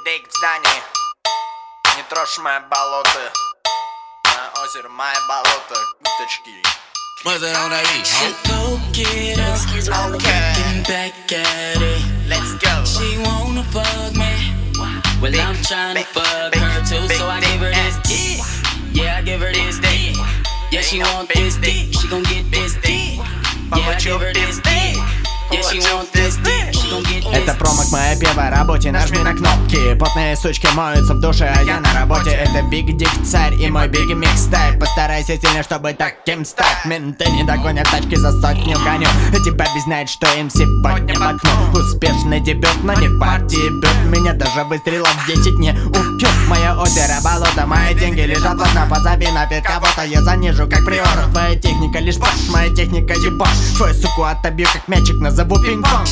Биг в здании. Не трожь мои болота. На озеро мои болота. Уточки. What's it on that beat? She go get up, looking back at it. Let's go. She wanna fuck me. Well, I'm tryna fuck her too, so I give her this dick. Yeah, I give her this dick. Yeah, she want this dick. She gon' get this dick. Yeah, I give her this dick. Yeah, she want this dick. She gon' get this. Это промах моей первой работе, нажми на кнопки. Потные сучки моются в душе, а я на работе. Это Биг Дик царь и мой Биг микстайп. Постарайся сильно, чтобы таким стать. Менты не догонят, тачки за сотню гоню. Эти бабы знают, что им сегодня воткну. Успешный дебют, но не в партии бьют. Меня даже выстрелов 10 не убьют. Мое озеро, болото, мои деньги лежат плотно. Позови нафиг кого-то, я занижу как приор. Твоя техника лишь баш, моя техника ебаш. Твою суку отобью как мячик, назову пинг-понг.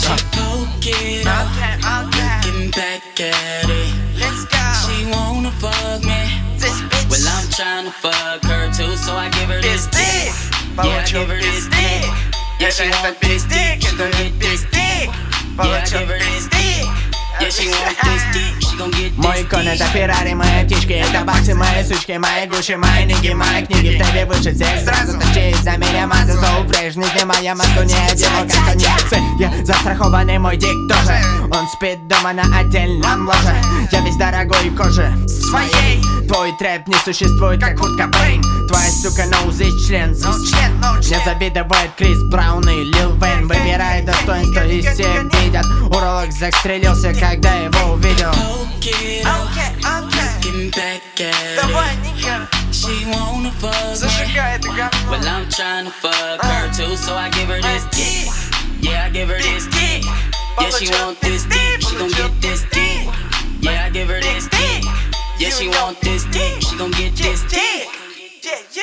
Get up, looking back at it. Let's go. She wanna fuck me. This bitch. Well, I'm tryna fuck her too, so I give her this dick. Yeah, I give her this dick. Yeah, she want this dick. She gon' get this dick. Yeah, I give her this dick. Yeah, she want this dick. She gon' get this Мой кон это Феррари, мои птички, это баксы, мои сучки, мои гуши, мои ниги, мои книги в тебе выше всех сразу. Тащи из-за меня массу, соупрежь, не снимая маску, не одевал как конец. Я застрахованный, мой дик тоже. Он спит дома на отдельном ложе. Я весь дорогой кожи Своей. Твой трэп не существует, как Курт Кобейн. Твоя сука, ноузит член. Мне завидует Крис Браун и Лил Вейн. Выбирай достоинство и все видят. Уролог застрелился, когда его увидел. Get up, looking back at Давай, it. нигер. She wanna fuck me. Зажигай это говно. Well, I'm tryna fuck her too, so I give her this dick. Yeah, I give her this dick. Yeah, she want this dick. She gon' get this dick. Yeah, I give her this dick. Yeah, she want this dick. She gon' get this dick. Yeah, yeah.